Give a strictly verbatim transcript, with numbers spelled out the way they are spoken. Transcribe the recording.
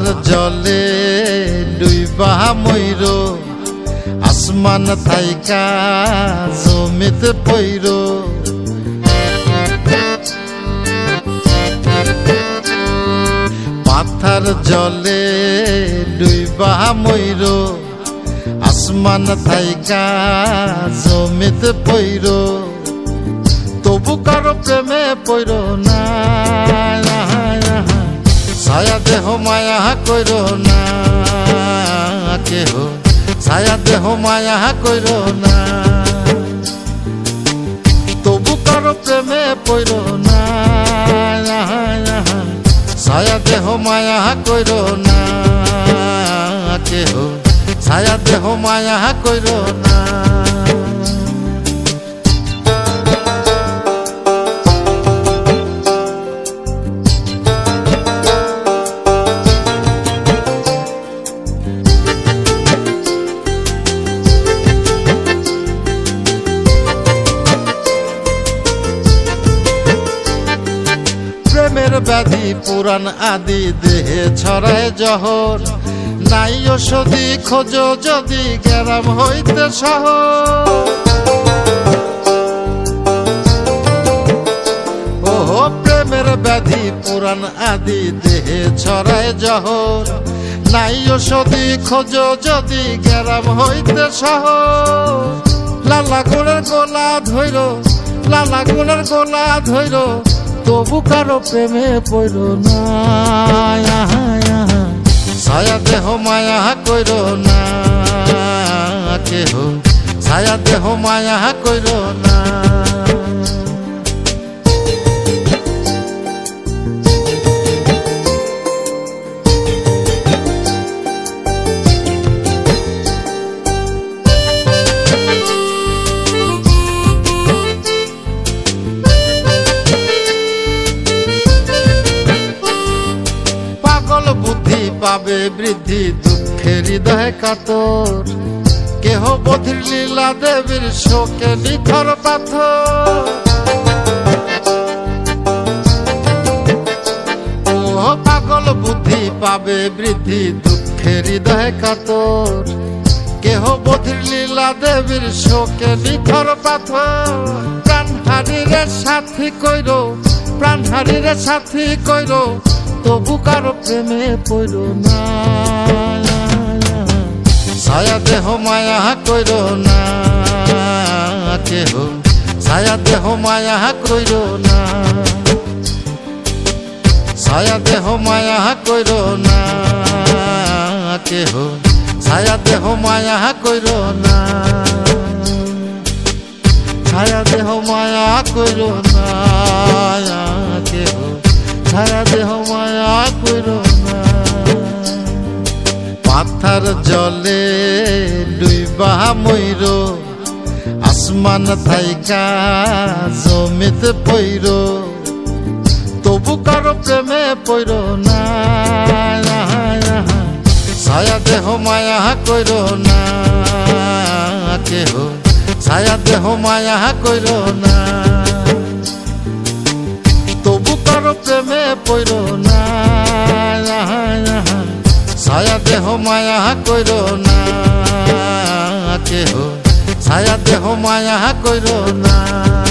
জলে ডুইবা ময়ূর আসমান থাইকা জমিতে পইর পাথার জলে ডুইবা ময়ূর আসমান থাইকা জমিতে পইর তবু কারো প্রেমে পইর না ছায়া দেহ মায়া কইর না কেহ ছায়া দেহ মায়া কইর না তবু কারো প্রেমে পইর না ছায়া দেহ মায়া কইর না কেহ ছায়া দেহ মায়া কইর না প্রেমের ব্যাধি পুরাণ আদি দেহে ছড়ায় জহর নাই ওষুধি খোঁজো যদি গ্রাম হইতে শহর ও প্রেমের ব্যাধি পুরাণ আদি দেহে ছড়ায় জহর নাই ওষুধি খোঁজো যদি গ্রাম হইতে শহর লালা গুণের গোলা ধইর লালা গুণের গোলা ধইর তবু কারো প্রেমে পইর না ছায়া দেহ মায়া কইর না কেহ ছায়া দেহ মায়া কইর না বুদ্ধি পাবে বৃদ্ধি দুঃখের হৃদয় কাতর কেহ বধির লীলা দেবীর শোকে নিথর পাথর ও পাগল বুদ্ধি পাবে বৃদ্ধি দুঃখের হৃদয় কাতর কেহ বধির লীলা দেবীর শোকে নিথর পাথর প্রাণ হারিরে সাথী কইর প্রাণ হারিরে সাথী কইর তবু কারো প্রেমে পইর না ছায়া দেহ মায়া কইর না কেহ ছায়া দেহ মায়া কইর না ছায়া দেহ মায়া কইর না কেহ ছায়া দেহ মায়া কইর না ছায়া দেহ মায়া কইর না কেহ ছায়া দেহ মায়া কইর না পাথার জলে ডুইবা ময়ূর আসমান থাইকা জমিতে পইর তবু কারো প্রেমে পইর না ছায়া দেহ মায়া কইর না কেহ ছায়া দেহ মায়া কইর না তবু কারো প্রেমে পইর না ছায়া দেহ মায়া কইর না কেহ ছায়া দেহ মায়া কইর না।